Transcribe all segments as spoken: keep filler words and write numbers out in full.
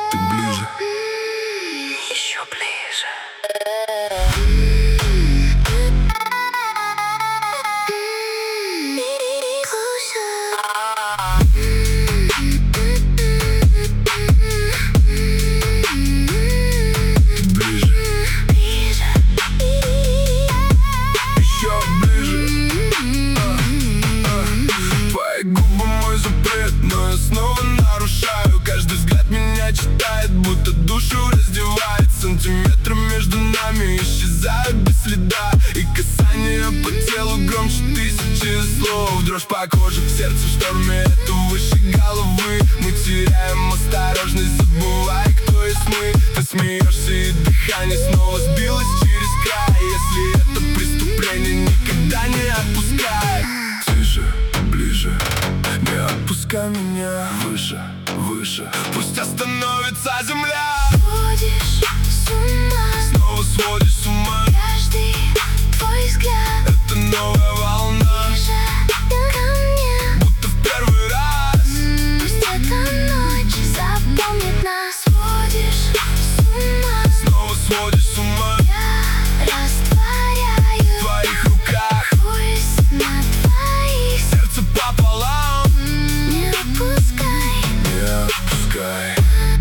ты ближе. Еще ближе. Читает, будто душу раздевает. Сантиметры между нами исчезают без следа, и касание по телу громче тысячи слов. Дрожь по коже, в сердце в шторме, это выше головы. Мы теряем осторожность, забывая, кто есть мы. Ты смеешься, и дыхание снова сбилось через край. Если это преступление, никогда не отпускай. Тише, ближе, не отпускай меня. Выше, выше, пусть остановится земля. Сводишь с ума, снова сводишь с ума. Каждый твой взгляд, это новая волна. Ближе ко мне, будто в первый раз. м-м, Пусть эта ночь запомнит нас. Сводишь с ума, снова сводишь с ума. Я растворяю в твоих руках. Пусть на твоих сердце пополам. м-м, Не отпускай, не отпускай.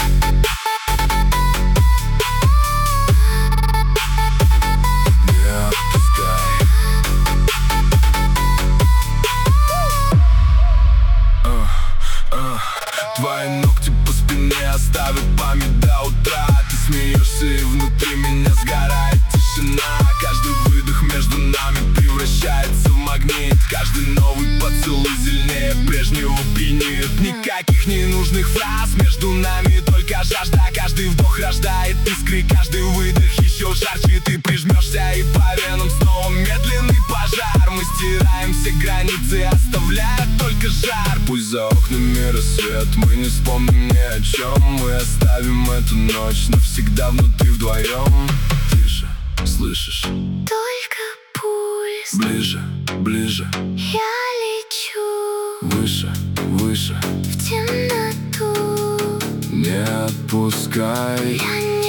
Твои ногти по спине оставят память до утра. Ты смеешься, и внутри меня сгорает тишина. Каждый выдох между нами превращается в магнит. Каждый новый поцелуй сильнее прежнего пьянит. Никаких ненужных фраз между нами, только жажда. Каждый вдох рождает искры, каждый выдох еще жарче. Ты прижмешься, и по венам снова медленный пожар. Мы стираем все границы, оставляя только жар. Пусть за окнами рассвет, мы не вспомним ни о чем. Мы оставим эту ночь навсегда внутри вдвоем. Тише, слышишь? только пульс. Ближе, ближе, Я лечу выше, выше, в темноту. не отпускай. Я не